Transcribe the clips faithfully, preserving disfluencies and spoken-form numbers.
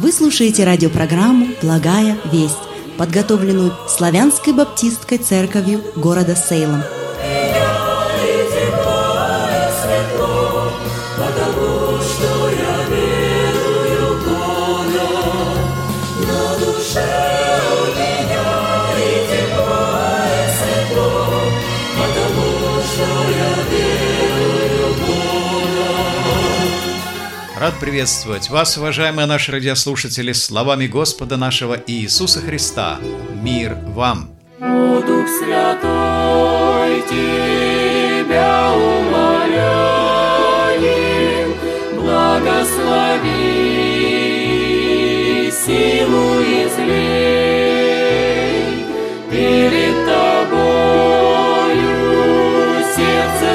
Вы слушаете радиопрограмму «Благая весть», подготовленную Славянской баптистской церковью города Сейлом. Рад приветствовать вас, уважаемые наши радиослушатели, словами Господа нашего Иисуса Христа. Мир вам! О, Дух Святой, Тебя умоляем, благослови, силу излей, перед Тобою сердце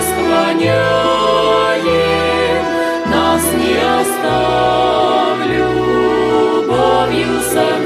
склоняем, нас не оставь, любовью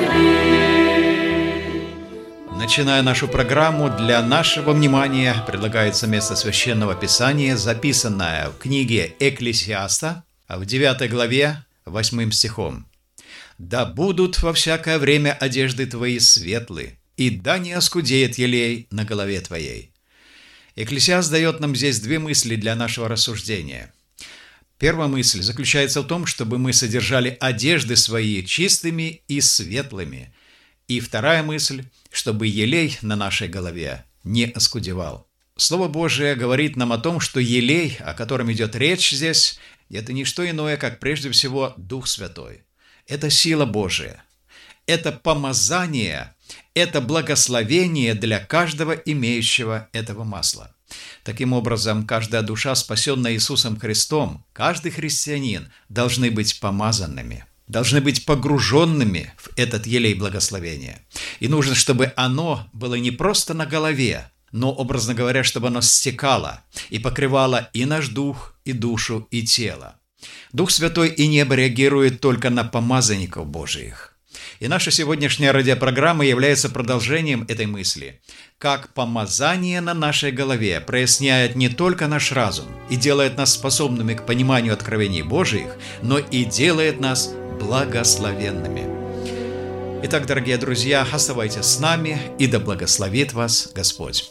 согрей. Начиная нашу программу, для нашего внимания предлагается место Священного Писания, записанное в книге Экклесиаста, в девятой главе, восьмым стихом. «Да будут во всякое время одежды твои светлы, и да не оскудеет елей на голове твоей». Экклесиаст дает нам здесь две мысли для нашего рассуждения. Первая мысль заключается в том, чтобы мы содержали одежды свои чистыми и светлыми. И вторая мысль, чтобы елей на нашей голове не оскудевал. Слово Божие говорит нам о том, что елей, о котором идет речь здесь, это не что иное, как прежде всего Дух Святой. Это сила Божия. Это помазание, это благословение для каждого имеющего этого масла. Таким образом, каждая душа, спасенная Иисусом Христом, каждый христианин должны быть помазанными, должны быть погруженными в этот елей благословения. И нужно, чтобы оно было не просто на голове, но, образно говоря, чтобы оно стекало и покрывало и наш дух, и душу, и тело. Дух Святой и небо реагирует только на помазанников Божиих. И наша сегодняшняя радиопрограмма является продолжением этой мысли. Как помазание на нашей голове проясняет не только наш разум и делает нас способными к пониманию откровений Божиих, но и делает нас благословенными. Итак, дорогие друзья, оставайтесь с нами, и да благословит вас Господь.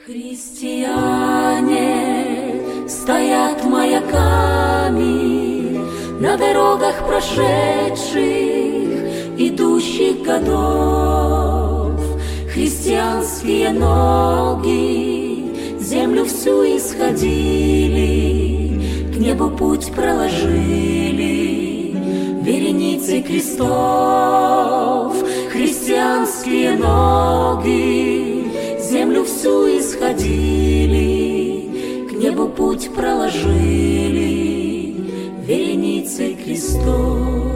Христиане стоят маяками на дорогах прошедших, идущих годов. Христианские ноги землю всю исходили, к небу путь проложили вереницей крестов. Христианские ноги землю всю исходили, к небу путь проложили вереницей крестов.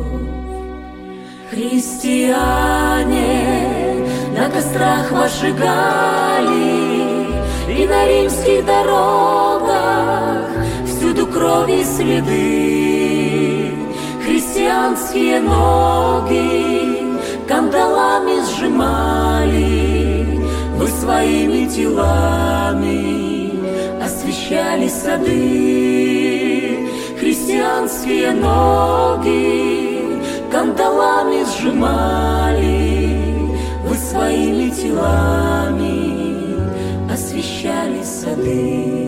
Христиане на кострах возжигали, и на римских дорогах всюду крови следы. Христианские ноги кандалами сжимали, вы своими телами освещали сады. Христианские ноги кандалами сжимали, вы своими телами освещали сады.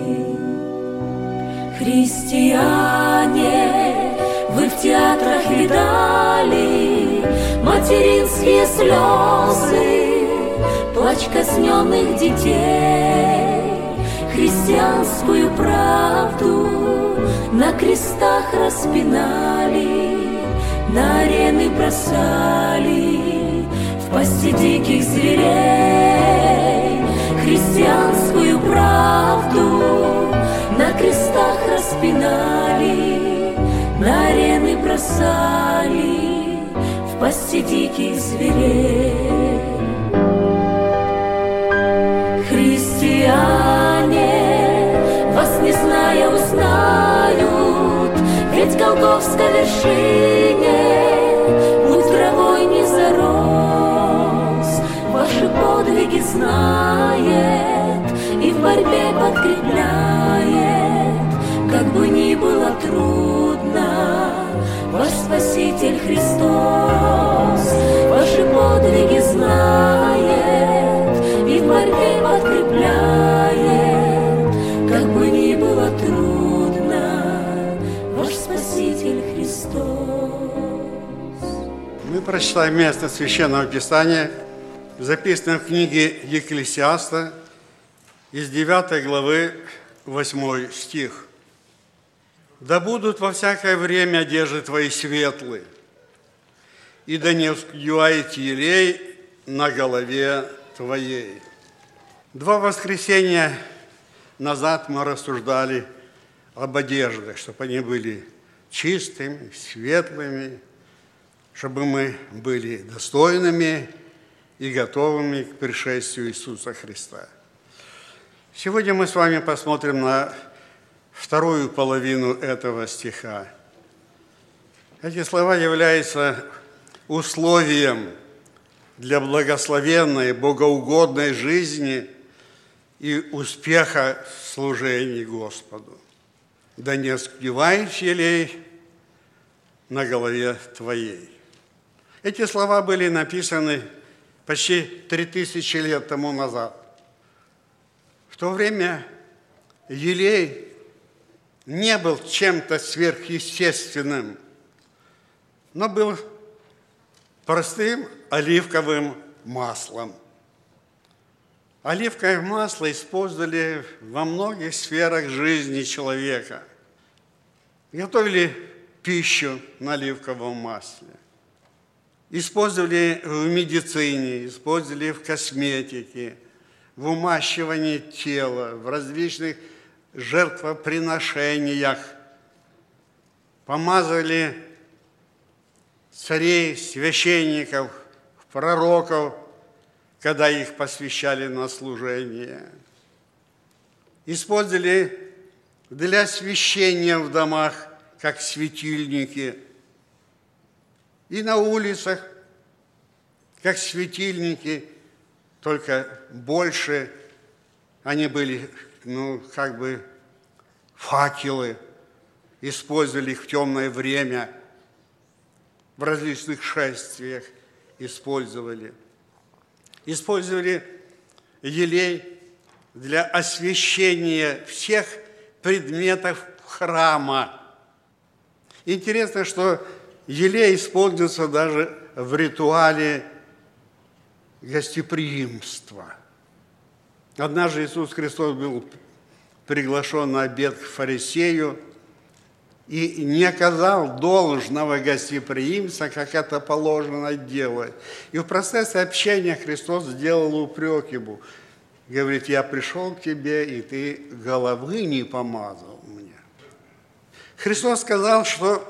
Христиане, вы в театрах видали материнские слезы, плач казненных детей. Христианскую правду на крестах распинали, на арены бросали, в пасти диких зверей. Христианскую правду на крестах распинали, на арены бросали, в пасти диких зверей. Христиане, вас не зная узнают, ведь Голгофской вершине путь травой не зарос. Ваши подвиги знает и в борьбе подкрепляет. Как бы ни было трудно, ваш Спаситель Христос подвиги знает и в борьбе подкрепляет. Как бы ни было трудно, ваш Спаситель Христос. Мы прочитаем место Священного Писания, записанное в книге Екклесиаста, из девятой главы, восьмой стих. «Да будут во всякое время одежды твои светлые, и да не вскудевает елей на голове твоей». Два воскресенья назад мы рассуждали об одеждах, чтобы они были чистыми, светлыми, чтобы мы были достойными и готовыми к пришествию Иисуса Христа. Сегодня мы с вами посмотрим на вторую половину этого стиха. Эти слова являются условием для благословенной, богоугодной жизни и успеха в служении Господу. «Да не оскудевает елей на голове твоей». Эти слова были написаны почти три тысячи лет тому назад. В то время елей не был чем-то сверхъестественным, но был простым оливковым маслом. Оливковое масло использовали во многих сферах жизни человека. Готовили пищу на оливковом масле. Использовали в медицине, использовали в косметике, в умащивании тела, в различных жертвоприношениях. Помазывали царей, священников, пророков, когда их посвящали на служение. Использовали для освящения в домах, как светильники, и на улицах, как светильники, только больше они были, ну, как бы факелы, использовали их в темное время, в различных шествиях использовали. Использовали елей для освящения всех предметов храма. Интересно, что елей используется даже в ритуале гостеприимства. Однажды Иисус Христос был приглашен на обед к фарисею и не оказал должного гостеприимства, как это положено делать. И в процессе общения Христос сделал упрек ему. Говорит: я пришел к тебе, и ты головы не помазал мне. Христос сказал, что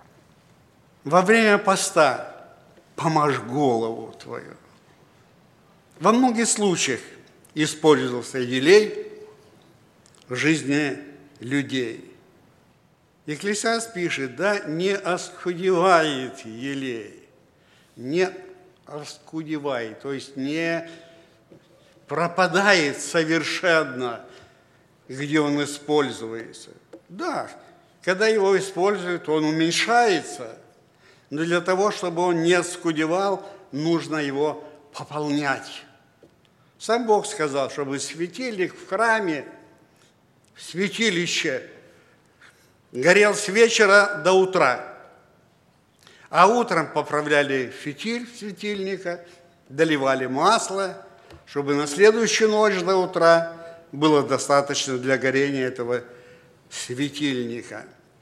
во время поста помажь голову твою. Во многих случаях использовался елей в жизни людей. Екклесиаст пишет: да не оскудевает елей, не оскудевает, то есть не пропадает совершенно, где он используется. Да, когда его используют, он уменьшается, но для того, чтобы он не оскудевал, нужно его пополнять. Сам Бог сказал, чтобы светильник в храме, в святилище, горел с вечера до утра. А утром поправляли фитиль светильника, доливали масло, чтобы на следующую ночь до утра было достаточно для горения этого светильника.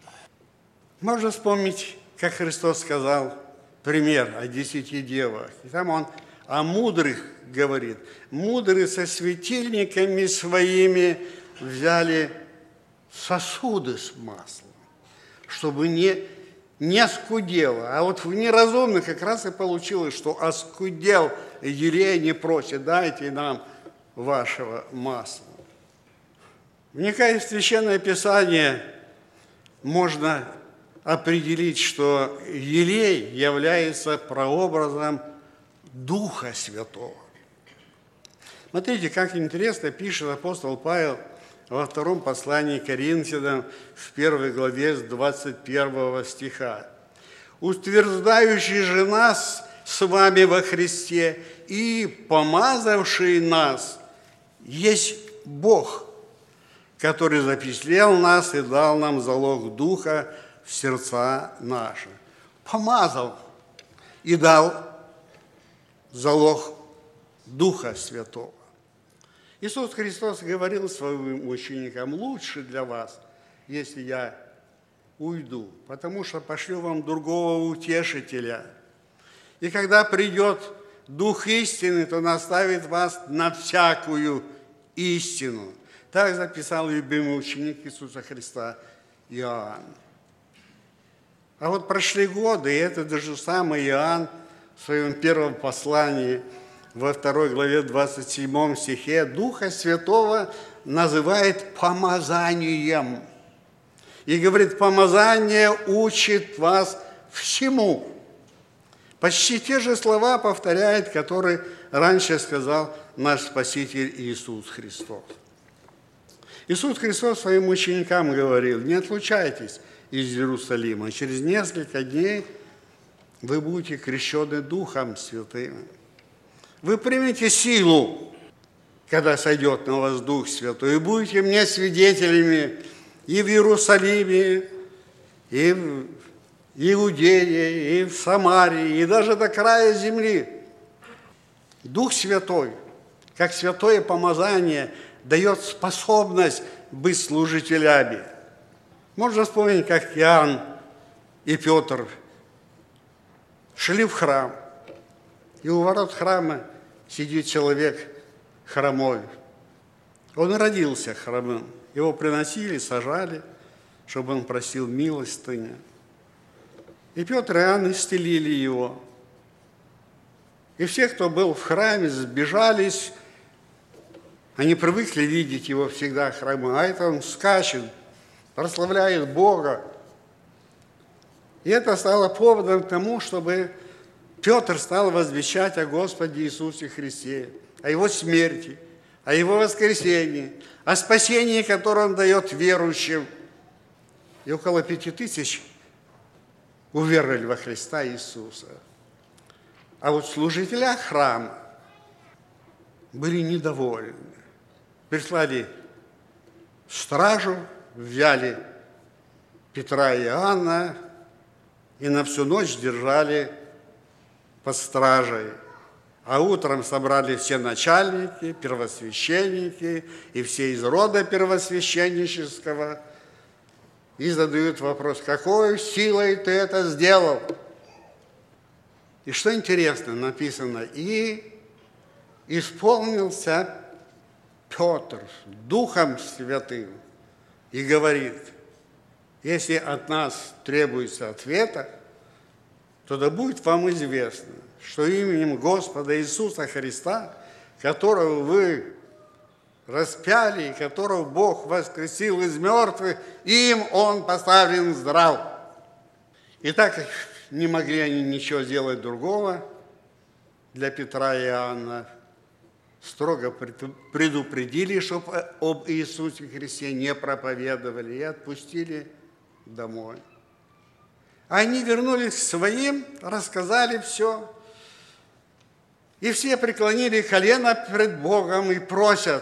Можно вспомнить, как Христос сказал пример о десяти девах. И там он о мудрых говорит. Мудрые со светильниками своими взяли сосуды с маслом, чтобы не, не оскудело. А вот в неразумных как раз и получилось, что оскудел елей, не просит: дайте нам вашего масла. Вникая в Священное Писание, можно определить, что елей является прообразом Духа Святого. Смотрите, как интересно пишет апостол Павел во втором послании к Коринфянам в первой главе с двадцать первого стиха. «Утверждающий же нас с вами во Христе и помазавший нас есть Бог, который запечатлел нас и дал нам залог Духа в сердца наши. Помазал и дал залог Духа Святого. Иисус Христос говорил своим ученикам: лучше для вас, если я уйду, потому что пошлю вам другого утешителя. И когда придет Дух истины, то наставит вас на всякую истину. Так записал любимый ученик Иисуса Христа Иоанн. А вот прошли годы, и это даже самый Иоанн в своем первом послании во второй главе двадцать седьмом стихе Духа Святого называет помазанием. И говорит: помазание учит вас всему. Почти те же слова повторяет, которые раньше сказал наш Спаситель Иисус Христос. Иисус Христос своим ученикам говорил: не отлучайтесь из Иерусалима, через несколько дней вы будете крещены Духом Святым. Вы примете силу, когда сойдет на вас Дух Святой, и будете мне свидетелями и в Иерусалиме, и в Иудее, и в Самарии, и даже до края земли. Дух Святой, как святое помазание, дает способность быть служителями. Можно вспомнить, как Иоанн и Петр шли в храм, и у ворот храма сидит человек хромой. Он родился хромым. Его приносили, сажали, чтобы он просил милостыню. И Петр и Иоанн исцелили его. И все, кто был в храме, сбежались. Они привыкли видеть его всегда хромым, а это он скачет, прославляет Бога. И это стало поводом к тому, чтобы Петр стал возвещать о Господе Иисусе Христе, о Его смерти, о Его воскресении, о спасении, которое Он дает верующим. И около пяти тысяч уверовали во Христа Иисуса. А вот служителя храма были недовольны. Прислали стражу, взяли Петра и Иоанна и на всю ночь держали под стражей. А утром собрали все начальники, первосвященники и все из рода первосвященнического и задают вопрос: какой силой ты это сделал? И что интересно, написано: и исполнился Петр Духом Святым и говорит: если от нас требуется ответа, то да будет вам известно, что именем Господа Иисуса Христа, которого вы распяли, и которого Бог воскресил из мертвых, им Он поставлен здрав. И так как не могли они ничего сделать другого для Петра и Иоанна, строго предупредили, чтобы об Иисусе Христе не проповедовали, и отпустили домой. Они вернулись к своим, рассказали все, и все преклонили колено пред Богом и просят.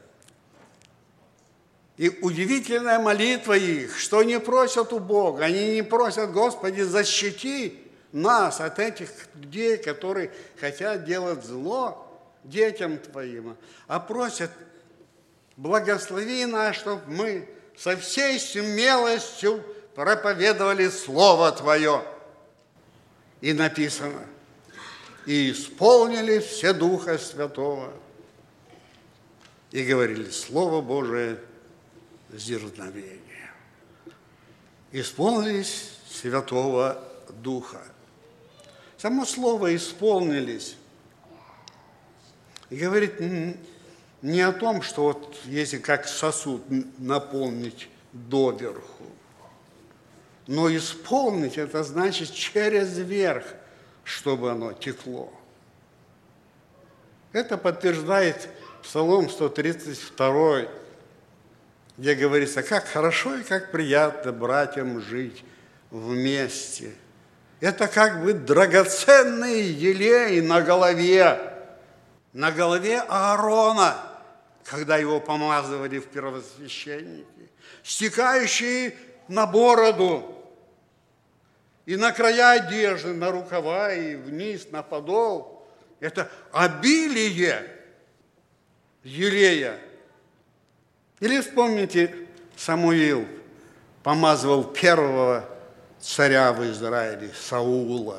И удивительная молитва их, что они просят у Бога. Они не просят: Господи, защити нас от этих людей, которые хотят делать зло детям Твоим, а просят: благослови нас, чтобы мы со всей смелостью проповедовали Слово Твое. И написано: и исполнили все Духа Святого, и говорили Слово Божие с дерзновением. Исполнились Святого Духа. Само слово «исполнились» и говорит не о том, что вот если как сосуд наполнить доверху, но исполнить – это значит через верх, чтобы оно текло. Это подтверждает Псалом сто тридцать два, где говорится: как хорошо и как приятно братьям жить вместе. Это как бы драгоценный елей на голове, на голове Аарона, когда его помазывали в первосвященники, стекающий на бороду и на края одежды, на рукава и вниз, на подол. Это обилие елея. Или вспомните, Самуил помазывал первого царя в Израиле, Саула.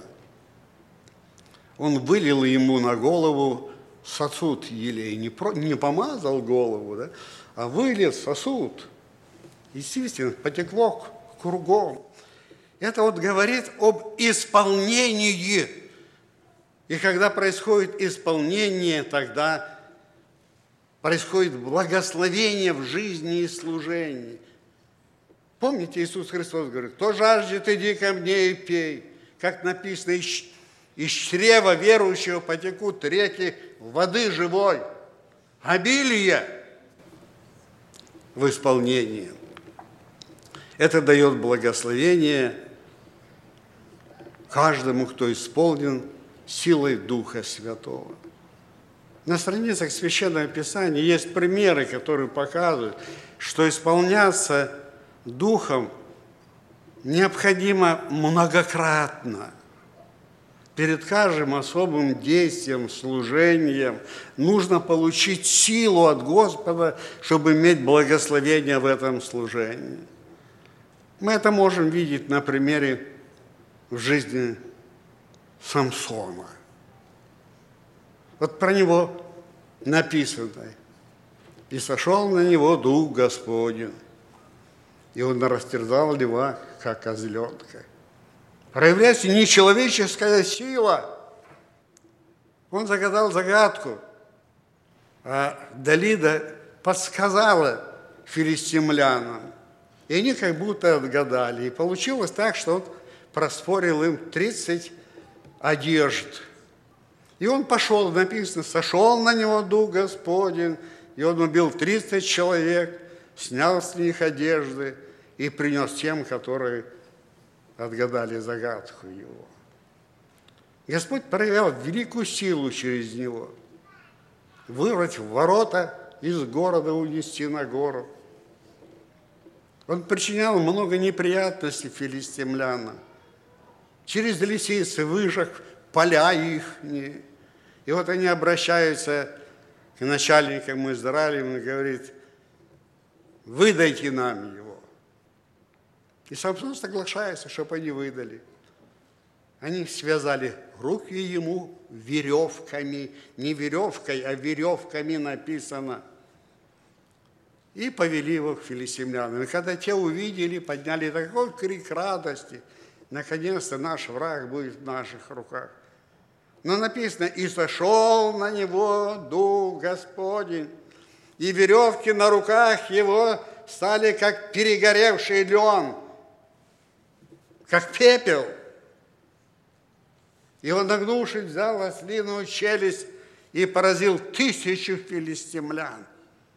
Он вылил ему на голову сосуд елей, не, про, не помазал голову, да, а вылил сосуд. Естественно, потекло кругом. Это вот говорит об исполнении. И когда происходит исполнение, тогда происходит благословение в жизни и служении. Помните, Иисус Христос говорит: кто жаждет, иди ко мне и пей. Как написано, из, из чрева верующего потекут реки воды живой. Обилие в исполнении. Это дает благословение каждому, кто исполнен силой Духа Святого. На страницах Священного Писания есть примеры, которые показывают, что исполняться Духом необходимо многократно. Перед каждым особым действием, служением нужно получить силу от Господа, чтобы иметь благословение в этом служении. Мы это можем видеть на примере в жизни Самсона. Вот про него написано: «И сошел на него Дух Господень, и он растерзал льва, как козленка». Проявляется нечеловеческая сила. Он загадал загадку, а Далида подсказала филистимлянам, и они как будто отгадали. И получилось так, что он проспорил им тридцать одежд. И он пошел, написано, сошел на него Дух Господень, и он убил тридцать человек, снял с них одежды и принес тем, которые отгадали загадку его. Господь проявлял великую силу через него. Вырвать ворота из города, унести на гору. Он причинял много неприятностей филистимлянам. Через лисицы выжег поля их. И вот они обращаются к начальникам Израиля и говорят: выдайте нам его. И Самсон соглашается, чтобы они выдали. Они связали руки ему веревками, не веревкой, а веревками написано. И повели его к филистимлянам. И когда те увидели, подняли такой крик радости: наконец-то наш враг будет в наших руках. Но написано: и сошел на него Дух Господень, и веревки на руках его стали как перегоревший лен, как пепел. И он, нагнувшись, взял ослиную челюсть и поразил тысячу филистимлян.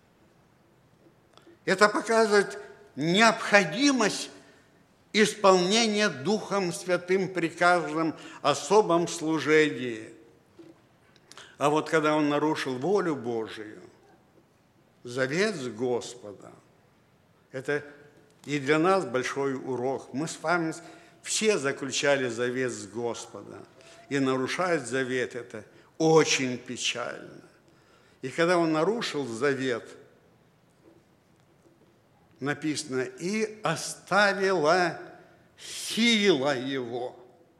Это показывает необходимость исполнения Духом Святым при каждом особом служении. А вот когда он нарушил волю Божию, завет с Господом, это и для нас большой урок. Мы с вами все заключали завет с Господом. И нарушать завет – это очень печально. И когда он нарушил завет, написано: и оставила сила его.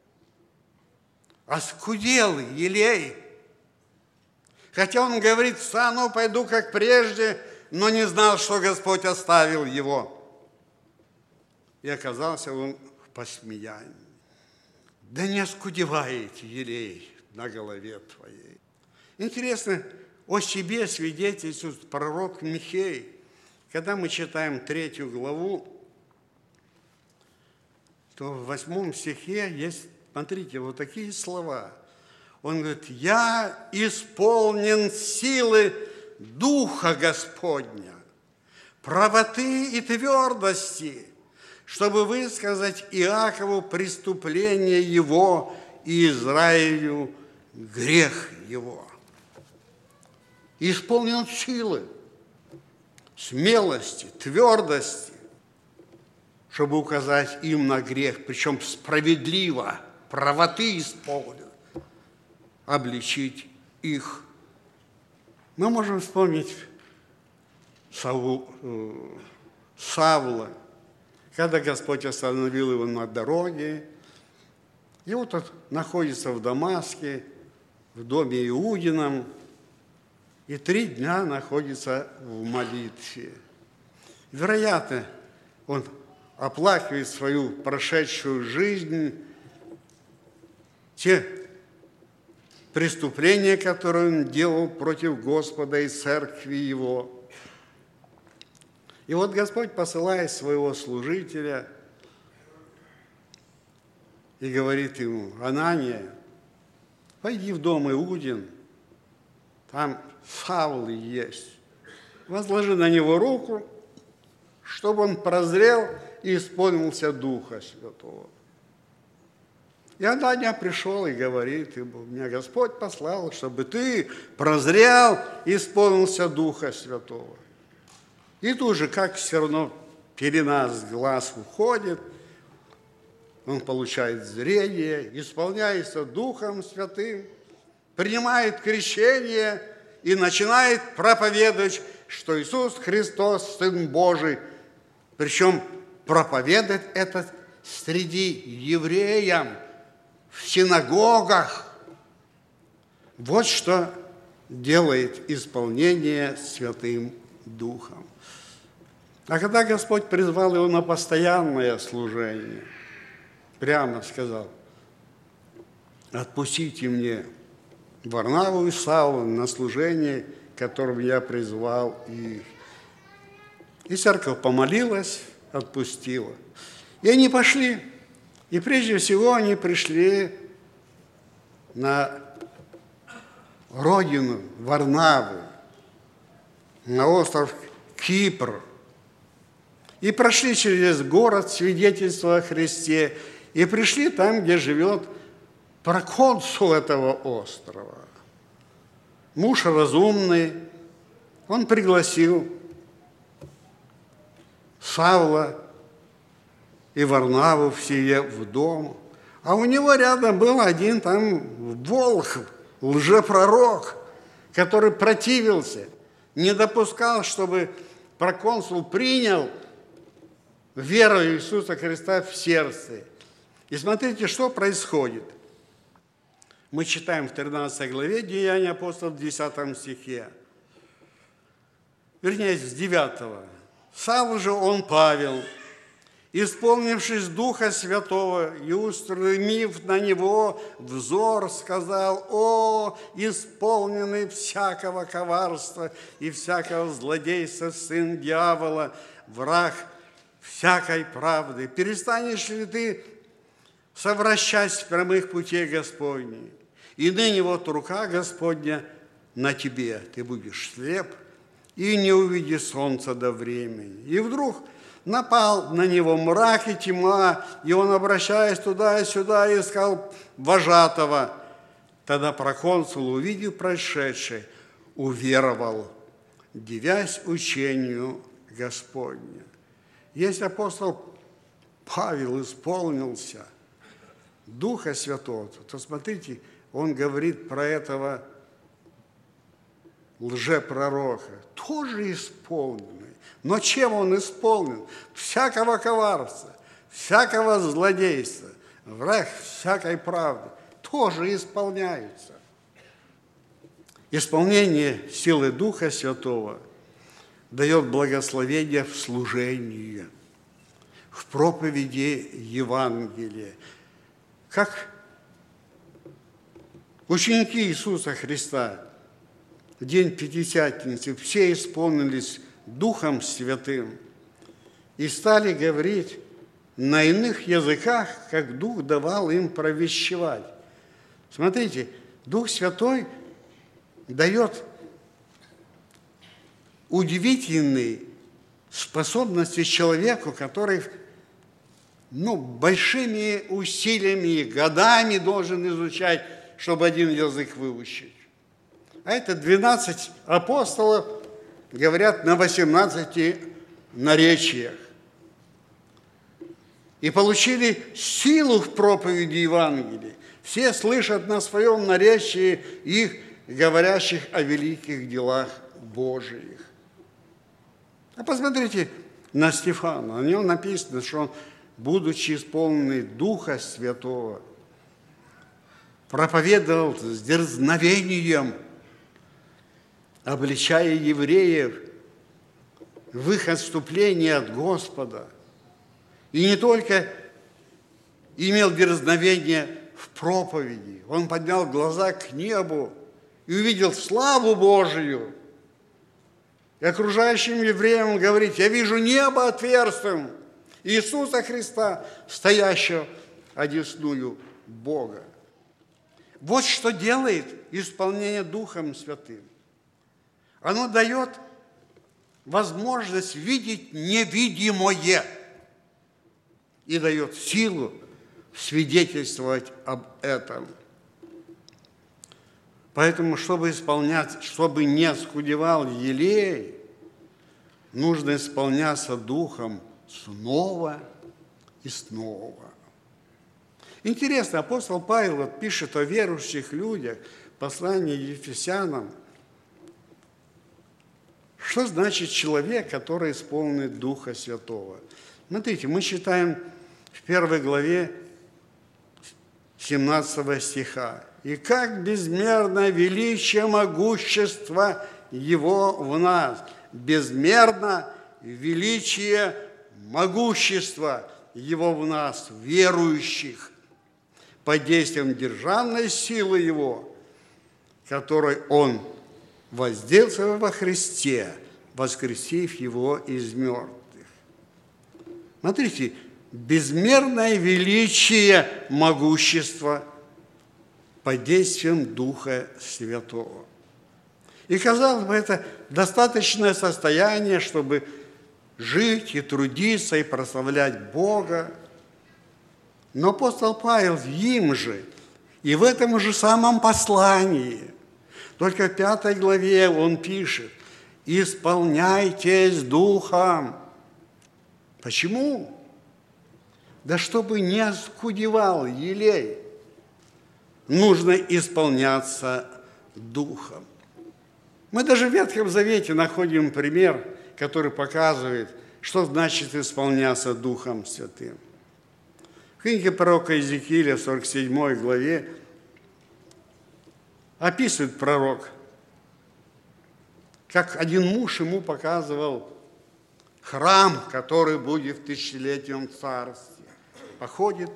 Оскудел елей. Хотя он говорит: встану, пойду как прежде, но не знал, что Господь оставил его. И оказался он в посмеянии. Да не оскудевает елей на голове твоей. Интересно, о себе свидетельствует пророк Михей. Когда мы читаем третью главу, то в восьмом стихе есть, смотрите, вот такие слова. Он говорит: «Я исполнен силы Духа Господня, правоты и твердости, чтобы высказать Иакову преступление его и Израилю грех его. Исполнен силы, смелости, твердости, чтобы указать им на грех, причем справедливо, правоты исполнен, обличить их. Мы можем вспомнить Саву, э, Савла, когда Господь остановил его на дороге, и вот он находится в Дамаске, в доме Иудином, и три дня находится в молитве. Вероятно, он оплакивает свою прошедшую жизнь, те преступления, которые он делал против Господа и церкви его. И вот Господь посылает своего служителя и говорит ему: Анания, пойди в дом Иудин, там Савл есть, возложи на него руку, чтобы он прозрел и исполнился Духа Святого. И Анания пришел и говорит ему: меня Господь послал, чтобы ты прозрел и исполнился Духа Святого. И тут же, как все равно пелена с глаз уходит, он получает зрение, исполняется Духом Святым, принимает крещение и начинает проповедовать, что Иисус Христос, Сын Божий. Причем проповедует это среди евреям, в синагогах. Вот что делает исполнение Святым Духом. А когда Господь призвал его на постоянное служение, прямо сказал: отпустите мне Варнаву и Савла на служение, которым я призвал их. И церковь помолилась, отпустила. И они пошли. И прежде всего они пришли на родину Варнавы, на остров Кипр. И прошли через город, свидетельство о Христе, и пришли там, где живет проконсул этого острова. Муж разумный, он пригласил Савла и Варнаву в сие в дом, а у него рядом был один там волк, лжепророк, который противился, не допускал, чтобы проконсул принял веру Иисуса Христа в сердце. И смотрите, что происходит. Мы читаем в тринадцатой главе Деяния апостолов, в десятом стихе. Вернее, с девятого. «Савл же он, Павел, исполнившись Духа Святого и устремив на него взор, сказал: о, исполненный всякого коварства и всякого злодейства, сын дьявола, враг всякой правды, перестанешь ли ты совращать с прямых путей Господней? И ныне вот рука Господня на тебе, ты будешь слеп и не увидишь солнца до времени». И вдруг напал на него мрак и тьма, и он, обращаясь туда и сюда, искал вожатого. Тогда проконсул, увидев происшедшее, уверовал, дивясь учению Господня. Если апостол Павел исполнился Духа Святого, то смотрите, он говорит про этого лжепророка, тоже исполненный. Но чем он исполнен? Всякого коварства, всякого злодейства, враг всякой правды тоже исполняются. Исполнение силы Духа Святого дает благословение в служении, в проповеди Евангелия. Как ученики Иисуса Христа в день Пятидесятницы все исполнились Духом Святым и стали говорить на иных языках, как Дух давал им провещевать. Смотрите, Дух Святой дает удивительные способности человеку, который ну, большими усилиями и годами должен изучать, чтобы один язык выучить. А это двенадцать апостолов говорят на восемнадцати наречиях. И получили силу в проповеди Евангелия. Все слышат на своем наречии их, говорящих о великих делах Божиих. А посмотрите на Стефана. На нем написано, что он, будучи исполненный Духа Святого, проповедовал с дерзновением, обличая евреев в их отступлении от Господа. И не только имел дерзновение в проповеди, он поднял глаза к небу и увидел славу Божию. И окружающим евреям говорит: я вижу небо отверстым, Иисуса Христа, стоящего одесную Бога. Вот что делает исполнение Духом Святым. Оно дает возможность видеть невидимое и дает силу свидетельствовать об этом. Поэтому, чтобы исполнять, чтобы не оскудевал елей, нужно исполняться Духом снова и снова. Интересно, апостол Павел вот пишет о верующих людях, послание Ефесянам. Что значит человек, который исполнен Духа Святого? Смотрите, мы читаем в первой главе семнадцатого стиха. «И как безмерно величие могущества Его в нас». Безмерно величие могущества Его в нас, верующих, под действием державной силы Его, которой Он воздействовал во Христе, воскресив Его из мертвых. Смотрите, безмерное величие могущества под действием Духа Святого. И, казалось бы, это достаточное состояние, чтобы жить и трудиться, и прославлять Бога. Но апостол Павел им же, и в этом же самом послании, только в пятой главе он пишет: «Исполняйтесь Духом». Почему? Да чтобы не оскудевал елей, нужно исполняться Духом. Мы даже в Ветхом Завете находим пример, который показывает, что значит исполняться Духом Святым. В книге пророка Иезекииля в сорок седьмой главе описывает пророк, как один муж ему показывал храм, который будет в тысячелетнем царстве. Походит,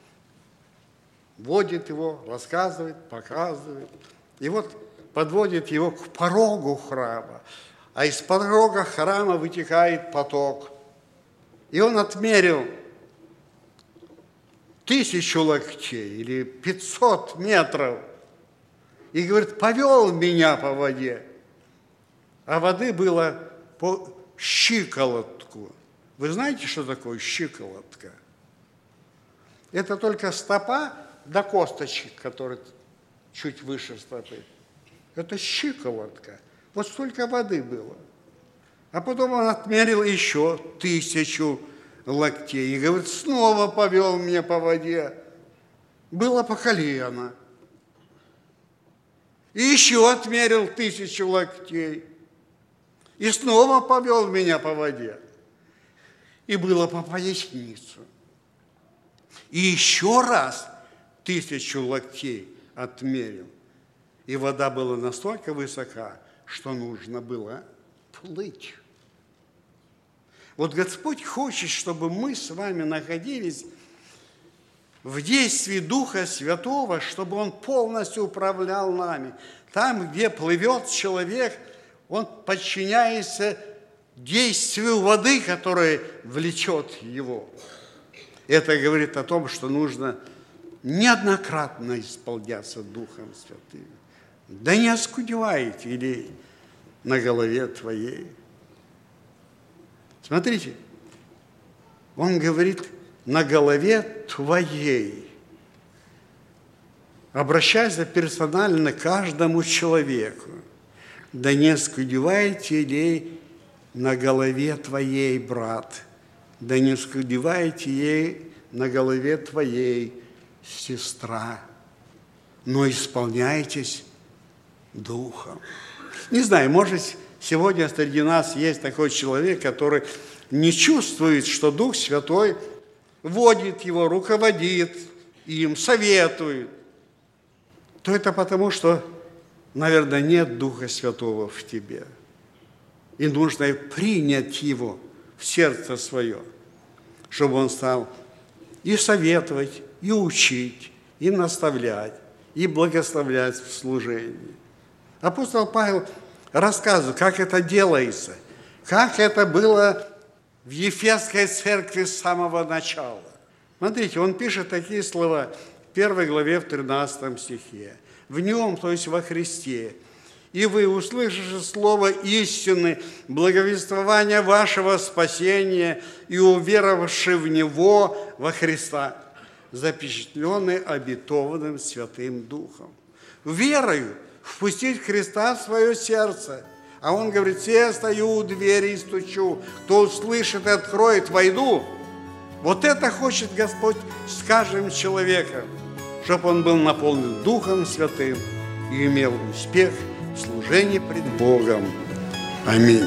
водит его, рассказывает, показывает. И вот подводит его к порогу храма, а из порога храма вытекает поток. И он отмерил тысячу локтей или пятьсот метров. И говорит: повел меня по воде. А воды было по щиколотку. Вы знаете, что такое щиколотка? Это только стопа до косточек, которые чуть выше стопы. Это щиколотка. Вот столько воды было. А потом он отмерил еще тысячу локтей. И говорит: снова повел меня по воде. Было по колено. И еще отмерил тысячу локтей. И снова повел меня по воде. И было по поясницу. И еще раз тысячу локтей отмерил. И вода была настолько высока, что нужно было плыть. Вот Господь хочет, чтобы мы с вами находились в действии Духа Святого, чтобы Он полностью управлял нами. Там, где плывет человек, он подчиняется действию воды, которая влечет его. Это говорит о том, что нужно неоднократно исполняться Духом Святым. Да не оскудевает елей на голове твоей. Смотрите, он говорит: на голове твоей. Обращайся персонально к каждому человеку. Да не скудевает телей на голове твоей, брат. Да не скудевает ей на голове твоей, сестра. Но исполняйтесь Духом. Не знаю, может, сегодня среди нас есть такой человек, который не чувствует, что Дух Святой водит его, руководит им, советует. То это потому, что, наверное, нет Духа Святого в тебе. И нужно принять его в сердце свое, чтобы он стал и советовать, и учить, и наставлять, и благословлять в служении. Апостол Павел рассказывает, как это делается, как это было в Ефесской церкви с самого начала. Смотрите, он пишет такие слова в первой главе, в тринадцатом стихе. «В нем, то есть во Христе, и вы, услышавши слово истины, благовествования вашего спасения и уверовавши в Него, во Христа, запечатлены обетованным Святым Духом». Верою впустить Христа в свое сердце. А он говорит: «Я стою у двери и стучу, кто услышит и откроет, войду». Вот это хочет Господь с каждым человеком, чтобы он был наполнен Духом Святым и имел успех в служении пред Богом. Аминь.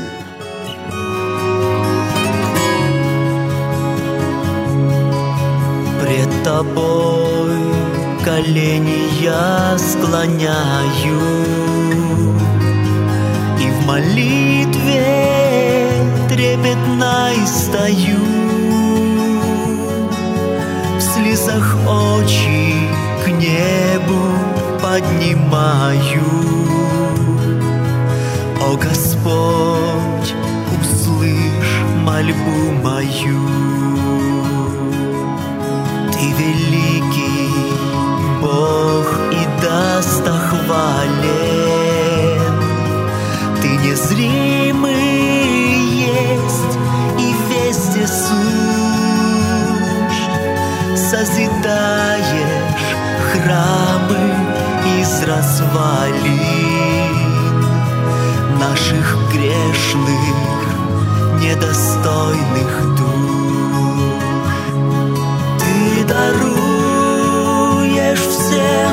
Пред Тобой колени я склоняю и в молитве трепетной стою, в слезах очи к небу поднимаю. О Господь, услышь мольбу мою. Ты великий Бог и достохвален, Ты незримый есть и везде сущ, созидаешь храмы из развалин наших грешных, недостойных душ. Ты даруешь всем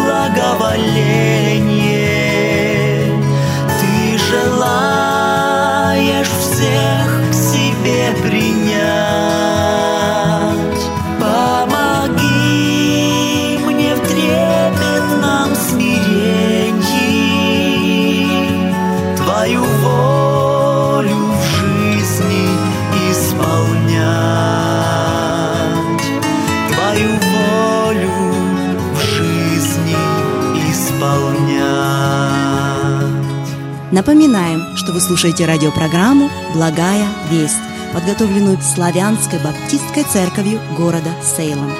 благоволение, Ты желаешь всех к себе принять. Помоги мне в трепетном смирении Твою волю в жизни исполнять, Твою волю в жизни исполнять. Напоминаем, что вы слушаете радиопрограмму «Благая весть», подготовленную Славянской баптистской церковью города Сейлом.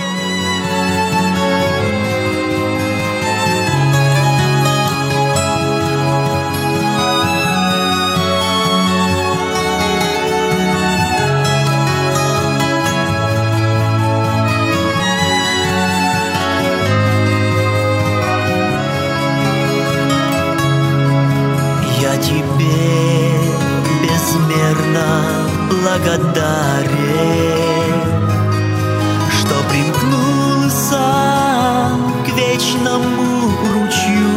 Благодарен, что примкнулся к вечному ручью.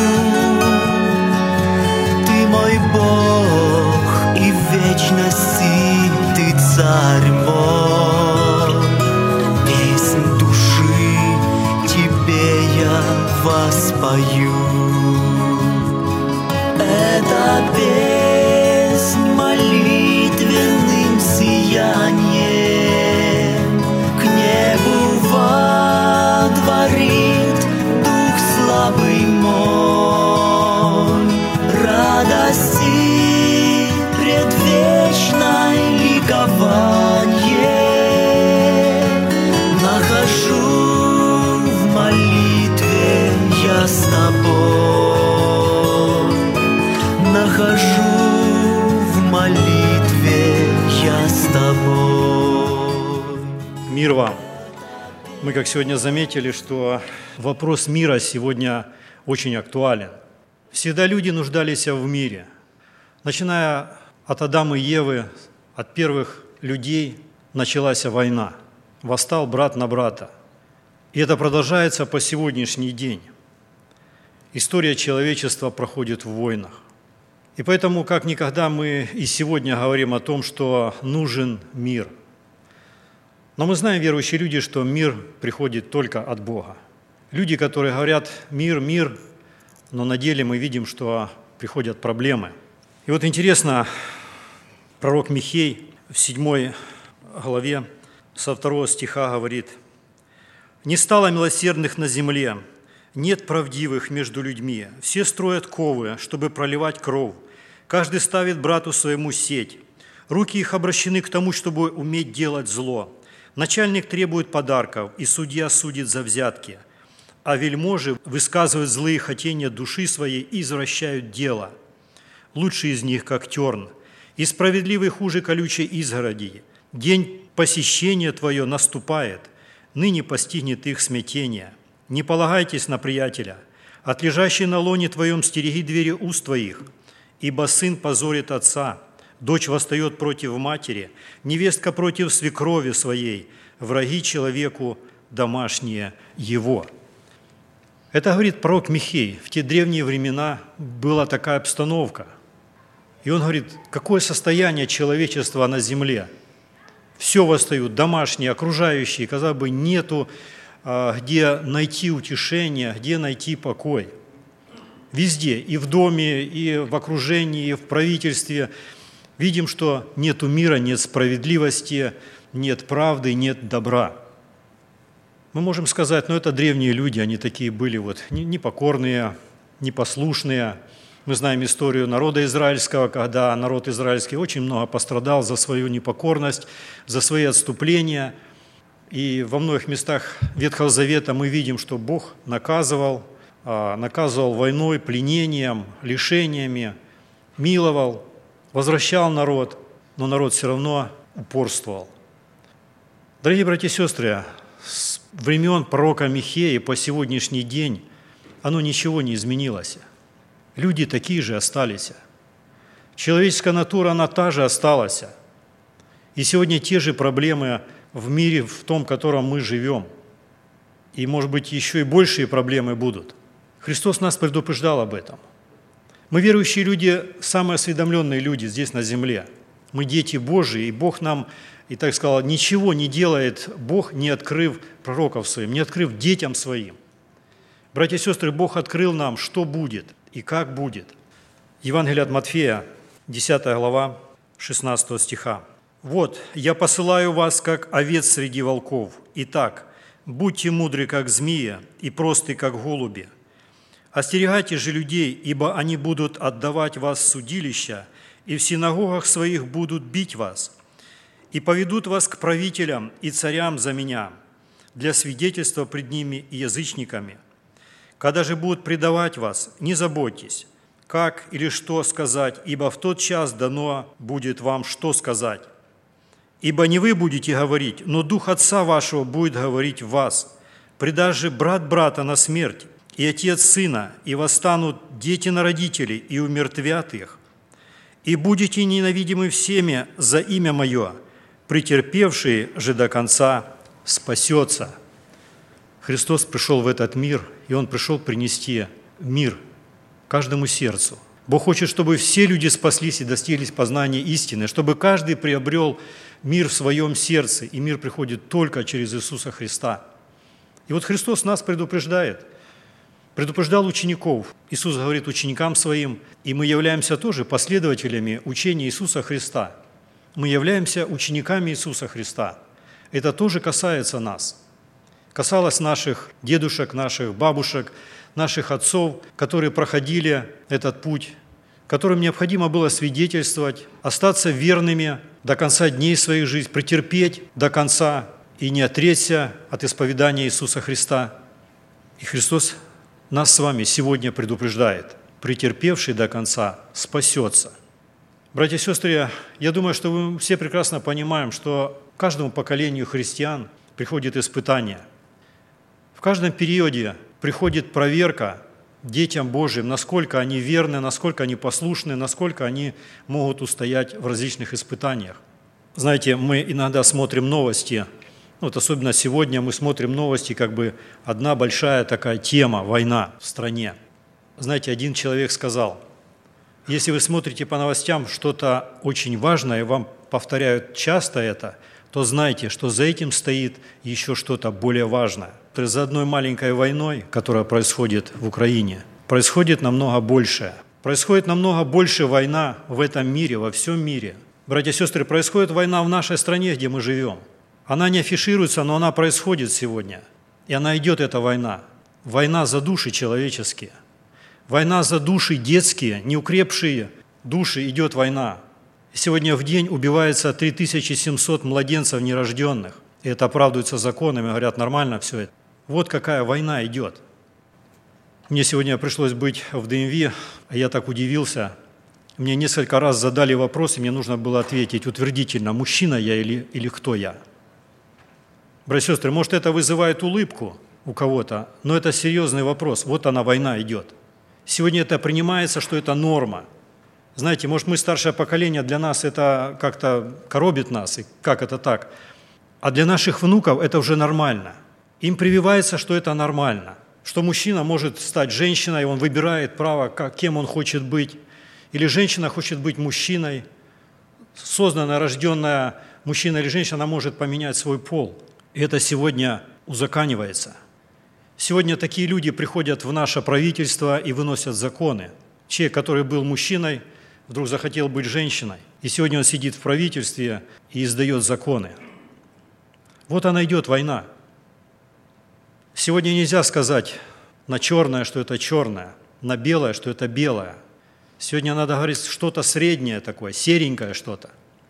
Ты мой Бог, и в вечности Ты царь мой. Песнь души Тебе я воспою. Это песнь молитвенным сиянием к небу водворит дух слабый мой. Радости предвечной ликование нахожу в молитве я с Тобой. Нахожу Мир вам! Мы, как сегодня заметили, что вопрос мира сегодня очень актуален. Всегда люди нуждались в мире. Начиная от Адама и Евы, от первых людей, началась война. Восстал брат на брата. И это продолжается по сегодняшний день. История человечества проходит в войнах. И поэтому, как никогда, мы и сегодня говорим о том, что нужен мир. Но мы знаем, верующие люди, что мир приходит только от Бога. Люди, которые говорят «мир, мир», но на деле мы видим, что приходят проблемы. И вот интересно, пророк Михей в седьмой главе со второго стиха говорит: «Не стало милосердных на земле, нет правдивых между людьми. Все строят ковы, чтобы проливать кровь. Каждый ставит брату своему сеть. Руки их обращены к тому, чтобы уметь делать зло. Начальник требует подарков, и судья судит за взятки. А вельможи высказывают злые хотения души своей и извращают дело. Лучший из них, как терн, и справедливый хуже колючей изгороди. День посещения твое наступает, ныне постигнет их смятение. Не полагайтесь на приятеля, от лежащей на лоне твоем стереги двери уст твоих, ибо сын позорит отца, дочь восстает против матери, невестка против свекрови своей, враги человеку домашние его». Это говорит пророк Михей. В те древние времена была такая обстановка. И он говорит, какое состояние человечества на земле. Все восстают, домашние, окружающие, казалось бы, нету где найти утешение, где найти покой. Везде, и в доме, и в окружении, и в правительстве видим, что нету мира, нет справедливости, нет правды, нет добра. Мы можем сказать, ну это древние люди, они такие были вот непокорные, непослушные. Мы знаем историю народа израильского, когда народ израильский очень много пострадал за свою непокорность, за свои отступления. И во многих местах Ветхого Завета мы видим, что Бог наказывал, наказывал войной, пленением, лишениями, миловал, возвращал народ, но народ все равно упорствовал. Дорогие братья и сестры, с времен пророка Михея по сегодняшний день оно ничего не изменилось. Люди такие же остались. Человеческая натура, она та же осталась. И сегодня те же проблемы в мире, в том, в котором мы живем. И, может быть, еще и большие проблемы будут. Христос нас предупреждал об этом. Мы, верующие люди, самые осведомленные люди здесь на земле. Мы дети Божьи, и Бог нам, и так сказал, ничего не делает Бог, не открыв пророков своим, не открыв детям своим. Братья и сестры, Бог открыл нам, что будет и как будет. Евангелие от Матфея, десятая глава, шестнадцатого стиха. «Вот, я посылаю вас, как овец среди волков. Итак, будьте мудры, как змеи, и просты, как голуби. Остерегайте же людей, ибо они будут отдавать вас в судилища, и в синагогах своих будут бить вас, и поведут вас к правителям и царям за меня, для свидетельства пред ними и язычниками. Когда же будут предавать вас, не заботьтесь, как или что сказать, ибо в тот час дано будет вам, что сказать. Ибо не вы будете говорить, но Дух Отца вашего будет говорить в вас. Предашь же брат брата на смерть, и отец сына, и восстанут дети на родителей, и умертвят их. И будете ненавидимы всеми за имя Мое, претерпевший же до конца спасется». Христос пришел в этот мир, и Он пришел принести мир каждому сердцу. Бог хочет, чтобы все люди спаслись и достигли познания истины, чтобы каждый приобрел мир в своем сердце, и мир приходит только через Иисуса Христа. И вот Христос нас предупреждает, предупреждал учеников. Иисус говорит ученикам Своим, и мы являемся тоже последователями учения Иисуса Христа. Мы являемся учениками Иисуса Христа. Это тоже касается нас. Касалось наших дедушек, наших бабушек, наших отцов, которые проходили этот путь, которым необходимо было свидетельствовать, остаться верными до конца дней своей жизни, претерпеть до конца и не отречься от исповедания Иисуса Христа. И Христос нас с вами сегодня предупреждает: претерпевший до конца спасется. Братья и сестры, я думаю, что мы все прекрасно понимаем, что каждому поколению христиан приходит испытание. В каждом периоде приходит проверка детям Божьим, насколько они верны, насколько они послушны, насколько они могут устоять в различных испытаниях. Знаете, мы иногда смотрим новости, вот особенно сегодня мы смотрим новости, как бы одна большая такая тема – война в стране. Знаете, один человек сказал, если вы смотрите по новостям что-то очень важное, и вам повторяют часто это, то знайте, что за этим стоит еще что-то более важное. За одной маленькой войной, которая происходит в Украине, происходит намного большее. Происходит намного больше война в этом мире, во всем мире. Братья и сестры, происходит война в нашей стране, где мы живем. Она не афишируется, но она происходит сегодня. И она идет, эта война. Война за души человеческие. Война за души детские, неукрепшие души идет война. Сегодня в день убивается три тысячи семьсот младенцев нерожденных. И это оправдывается законами, говорят, нормально все это. Вот какая война идет. Мне сегодня пришлось быть в ДМВ, а я так удивился. Мне несколько раз задали вопрос, и мне нужно было ответить утвердительно, мужчина я или, или кто я. Братья и сестры, может, это вызывает улыбку у кого-то, но это серьезный вопрос. Вот она, война идет. Сегодня это принимается, что это норма. Знаете, может, мы старшее поколение, для нас это как-то коробит нас, и как это так? А для наших внуков это уже нормально. Им прививается, что это нормально, что мужчина может стать женщиной, он выбирает право, как, кем он хочет быть, или женщина хочет быть мужчиной, созданная, рожденная мужчина или женщина, она может поменять свой пол. И это сегодня узаконивается. Сегодня такие люди приходят в наше правительство и выносят законы. Человек, который был мужчиной, вдруг захотел быть женщиной, и сегодня он сидит в правительстве и издает законы. Вот она идет, война. Сегодня нельзя сказать на черное, что это черное, на белое, что это белое. Сегодня надо говорить что-то среднее такое, серенькое что-то.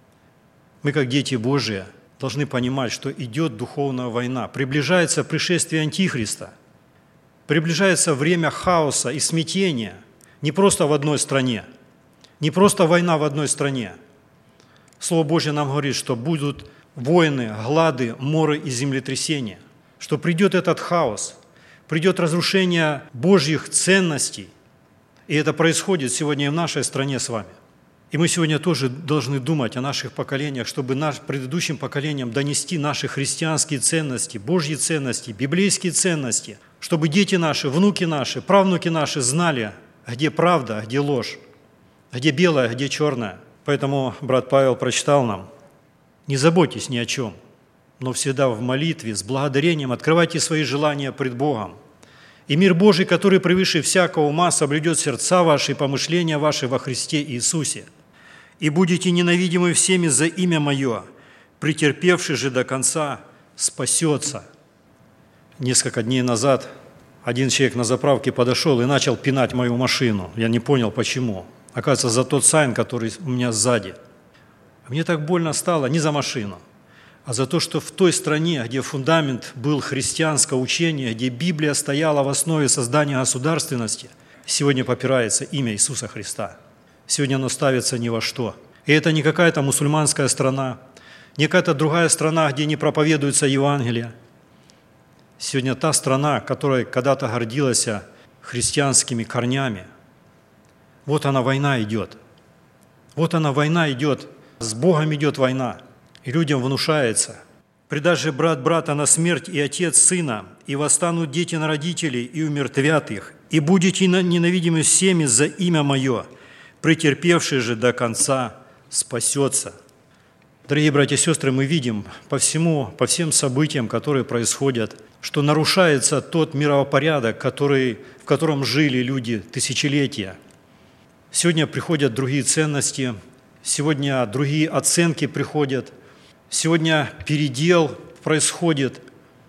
Мы, как дети Божии, должны понимать, что идет духовная война. Приближается пришествие Антихриста. Приближается время хаоса и смятения. Не просто в одной стране. Не просто война в одной стране. Слово Божье нам говорит, что будут войны, глады, моры и землетрясения. Что придет этот хаос, придет разрушение Божьих ценностей. И это происходит сегодня и в нашей стране с вами. И мы сегодня тоже должны думать о наших поколениях, чтобы наш, предыдущим поколениям донести наши христианские ценности, Божьи ценности, библейские ценности, чтобы дети наши, внуки наши, правнуки наши знали, где правда, где ложь, где белое, где черное. Поэтому брат Павел прочитал нам: «Не заботьтесь ни о чем, но всегда в молитве, с благодарением открывайте свои желания пред Богом. И мир Божий, который превыше всякого ума, соблюдет сердца ваши и помышления ваши во Христе Иисусе. И будете ненавидимы всеми за имя Мое, претерпевший же до конца спасется». Несколько дней назад один человек на заправке подошел и начал пинать мою машину. Я не понял, почему. Оказывается, за тот сайн, который у меня сзади. Мне так больно стало не за машину, а за то, что в той стране, где фундамент был христианское учение, где Библия стояла в основе создания государственности, сегодня попирается имя Иисуса Христа. Сегодня оно ставится ни во что. И это не какая-то мусульманская страна, не какая-то другая страна, где не проповедуется Евангелие. Сегодня та страна, которая когда-то гордилась христианскими корнями. Вот она, война идет. Вот она, война идет. С Богом идет война. И людям внушается: «Предашь же брат брата на смерть, и отец сына, и восстанут дети на родителей, и умертвят их, и будете ненавидимы всеми за имя Мое, претерпевший же до конца спасется». Дорогие братья и сестры, мы видим по всему, по всем событиям, которые происходят, что нарушается тот мировопорядок, который, в котором жили люди тысячелетия. Сегодня приходят другие ценности, сегодня другие оценки приходят, сегодня передел происходит.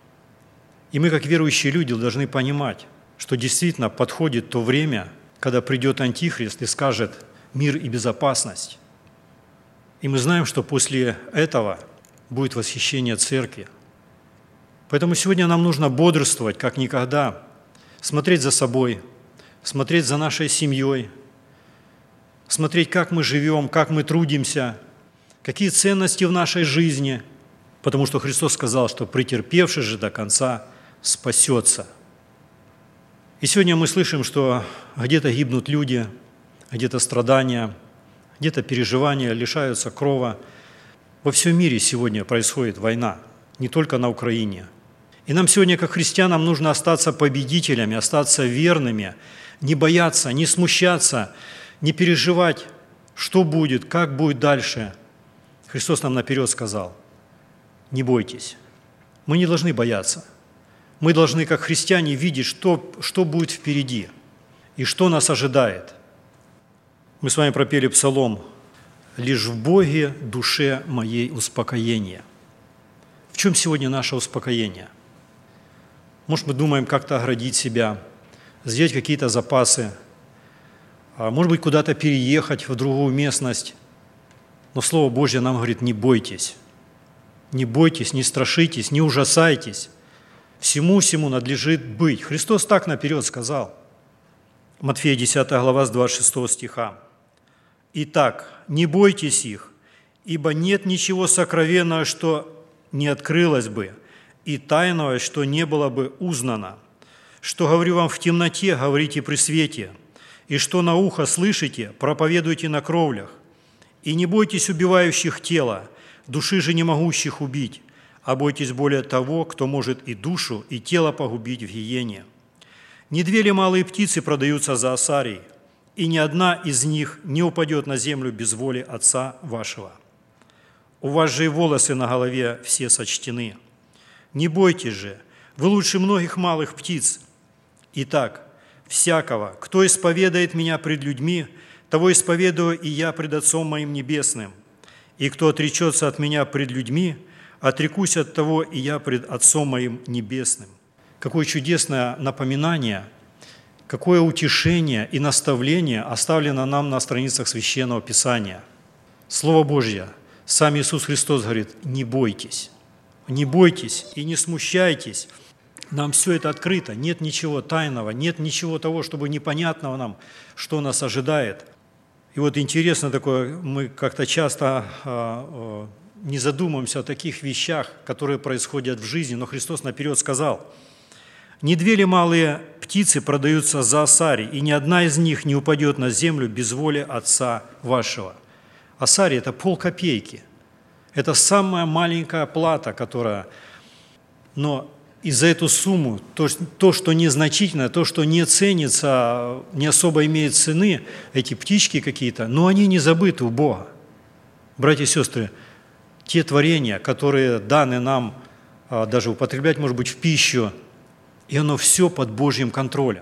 И мы, как верующие люди, должны понимать, что действительно подходит то время, когда придет Антихрист и скажет «мир и безопасность». И мы знаем, что после этого будет восхищение церкви. Поэтому сегодня нам нужно бодрствовать, как никогда, смотреть за собой, смотреть за нашей семьей, смотреть, как мы живем, как мы трудимся, какие ценности в нашей жизни, Потому что Христос сказал, что претерпевший же до конца спасется. И сегодня мы слышим, что где-то гибнут люди, где-то страдания, где-то переживания, лишаются крова. Во всем мире сегодня происходит война, не только на Украине. И нам сегодня, как христианам, нужно остаться победителями, остаться верными, не бояться, не смущаться, не переживать, что будет, как будет дальше. Христос нам наперед сказал: не бойтесь. Мы не должны бояться. Мы должны, как христиане, видеть, что, что будет впереди и что нас ожидает. Мы с вами пропели псалом: «Лишь в Боге душе моей успокоение». В чем сегодня наше успокоение? Может, мы думаем как-то оградить себя, сделать какие-то запасы, может быть, куда-то переехать в другую местность. Но Слово Божье нам говорит: не бойтесь, не бойтесь, не страшитесь, не ужасайтесь. Всему-всему надлежит быть. Христос так наперед сказал. Матфея десятая глава с двадцать шестого стиха. «Итак, не бойтесь их, ибо нет ничего сокровенного, что не открылось бы, и тайного, что не было бы узнано. Что говорю вам в темноте, говорите при свете, и что на ухо слышите, проповедуйте на кровлях. И не бойтесь убивающих тела, души же не могущих убить, а бойтесь более того, кто может и душу, и тело погубить в гиене. Не две ли малые птицы продаются за осарий, и ни одна из них не упадет на землю без воли Отца вашего. У вас же и волосы на голове все сочтены. Не бойтесь же, вы лучше многих малых птиц. Итак, всякого, кто исповедает Меня пред людьми, того исповедую и Я пред Отцом Моим Небесным. И кто отречется от Меня пред людьми, отрекусь от того и Я пред Отцом Моим Небесным». Какое чудесное напоминание, какое утешение и наставление оставлено нам на страницах Священного Писания. Слово Божье, сам Иисус Христос говорит: не бойтесь, не бойтесь и не смущайтесь. Нам все это открыто, нет ничего тайного, нет ничего того, чтобы непонятного нам, что нас ожидает. И вот интересно такое, мы как-то часто э, э, не задумываемся о таких вещах, которые происходят в жизни, но Христос наперед сказал: «Не две ли малые птицы продаются за осарий, и ни одна из них не упадет на землю без воли Отца вашего». Осарий – это полкопейки. Это самая маленькая плата, которая… Но и за эту сумму, то, то, что незначительно, то, что не ценится, не особо имеет цены, эти птички какие-то, но они не забыты у Бога. Братья и сестры, те творения, которые даны нам даже употреблять, может быть, в пищу, и оно все под Божьим контролем.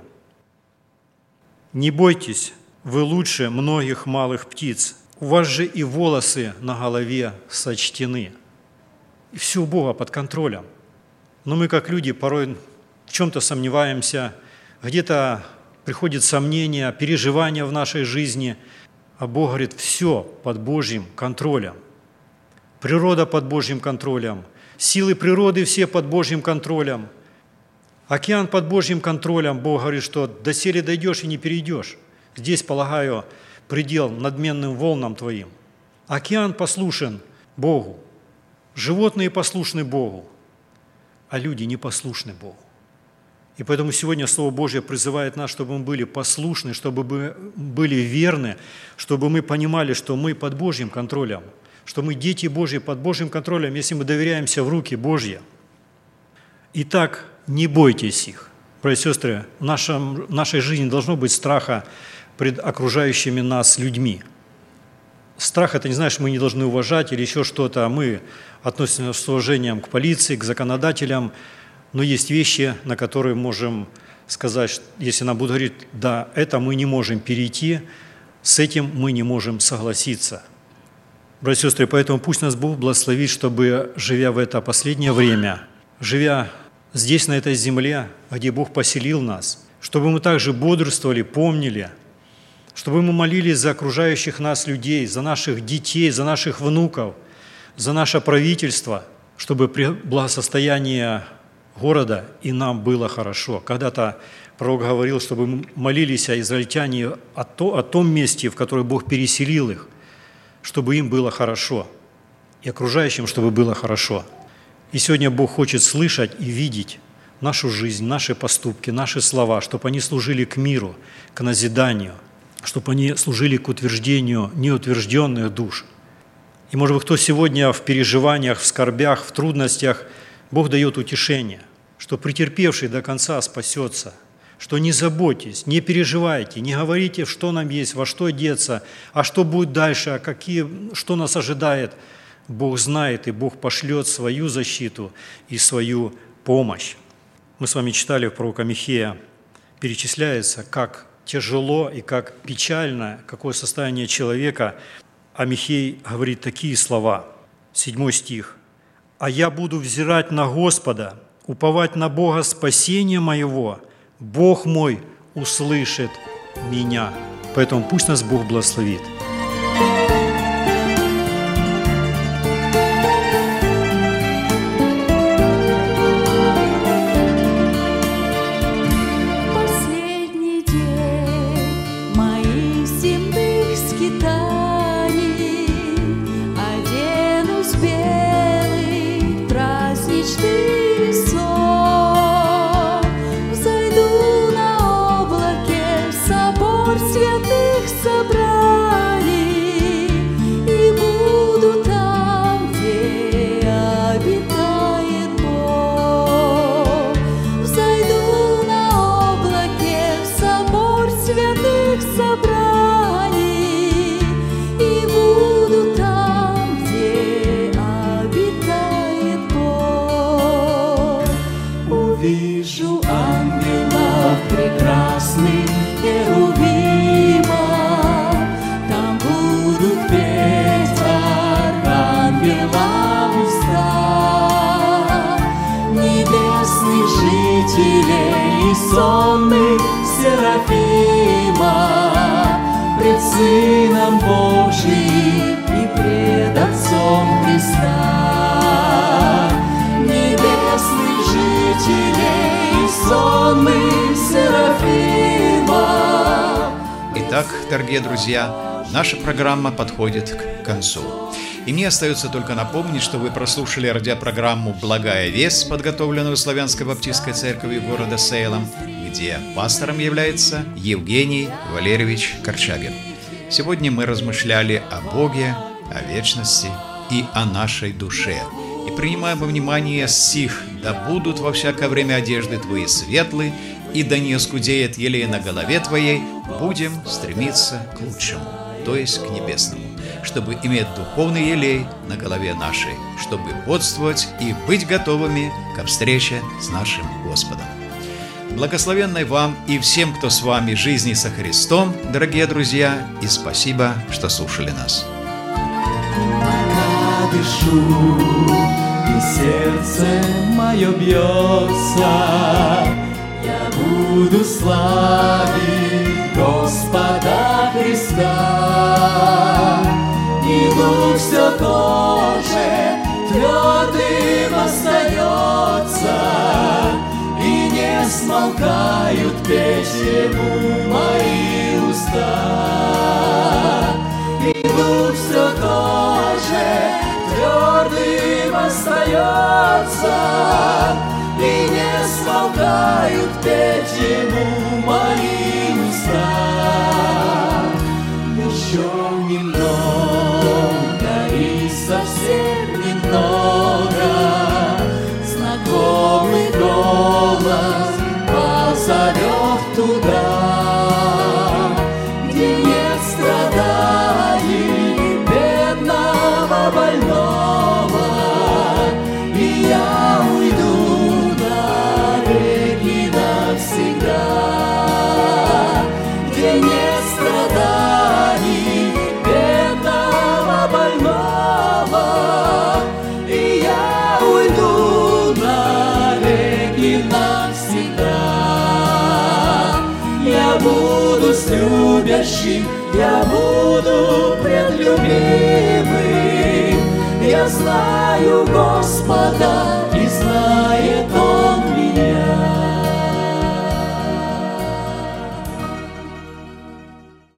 Не бойтесь, вы лучше многих малых птиц. У вас же и волосы на голове сочтены. И все у Бога под контролем. Но мы, как люди, порой в чем-то сомневаемся, где-то приходит сомнение, переживания в нашей жизни, а Бог говорит: все под Божьим контролем. Природа под Божьим контролем, силы природы все под Божьим контролем, океан под Божьим контролем. Бог говорит, что доселе дойдешь и не перейдешь. Здесь, полагаю, предел надменным волнам твоим. Океан послушен Богу, животные послушны Богу, а люди не послушны Богу. И поэтому сегодня Слово Божье призывает нас, чтобы мы были послушны, чтобы мы были верны, чтобы мы понимали, что мы под Божьим контролем, что мы дети Божьи под Божьим контролем, если мы доверяемся в руки Божьи. Итак, не бойтесь их. Братья и сестры, в нашем, в нашей жизни должно быть страха пред окружающими нас людьми. Страх – это не значит, что мы не должны уважать или еще что-то. Мы относимся с уважением к полиции, к законодателям, но есть вещи, на которые можем сказать, если нам будут говорить: да, это мы не можем перейти, с этим мы не можем согласиться. Братья и сестры, поэтому пусть нас Бог благословит, чтобы, живя в это последнее время, живя здесь, на этой земле, где Бог поселил нас, чтобы мы также бодрствовали, помнили, чтобы мы молились за окружающих нас людей, за наших детей, за наших внуков, за наше правительство, чтобы при благосостоянии города и нам было хорошо. Когда-то пророк говорил, чтобы мы молились о израильтяне о, то, о том месте, в которое Бог переселил их, чтобы им было хорошо, и окружающим, чтобы было хорошо. И сегодня Бог хочет слышать и видеть нашу жизнь, наши поступки, наши слова, чтобы они служили к миру, к назиданию, чтобы они служили к утверждению неутвержденных душ. И, может быть, кто сегодня в переживаниях, в скорбях, в трудностях, Бог дает утешение, что претерпевший до конца спасется, что не заботьтесь, не переживайте, не говорите, что нам есть, во что деться, а что будет дальше, а какие, что нас ожидает. Бог знает, и Бог пошлет свою защиту и свою помощь. Мы с вами читали в пророка Михея, перечисляется, как тяжело и как печально, какое состояние человека. А Михей говорит такие слова, седьмой стих. «А я буду взирать на Господа, уповать на Бога спасения моего, Бог мой услышит меня». Поэтому пусть нас Бог благословит. Сонных Серафима пред Сыном Божиим и пред Отцом Христа, небесных жителей сонных Серафима. Итак, дорогие друзья, наша программа подходит к концу. И мне остается только напомнить, что вы прослушали радиопрограмму «Благая весть», подготовленную Славянской Баптистской Церковью города Сейлом, где пастором является Евгений Валерьевич Корчагин. Сегодня мы размышляли о Боге, о вечности и о нашей душе. И принимаем во внимание стих «Да будут во всякое время одежды твои светлы, и да не оскудеет елей на голове твоей, будем стремиться к лучшему», то есть к небесному, чтобы иметь духовный елей на голове нашей, чтобы бодствовать и быть готовыми к встрече с нашим Господом. Благословенной вам и всем, кто с вами, жизни со Христом, дорогие друзья, и спасибо, что слушали нас. Пока дышу, и сердце мое бьется, я буду славить Господа Христа. И дух все тоже твердым остается, и не смолкают петь Ему мои уста. И дух все тоже твердым остается, и не смолкают петь Ему мои уста. Еще немного и совсем немного знакомый голос позовет туда, где нет страданий бедного больного, и я уйду навеки навсегда, где нет страданий бедного больного, и я уйду навеки навсегда. Я буду с любящим, я буду пред любимым, я знаю Господа, и знает Он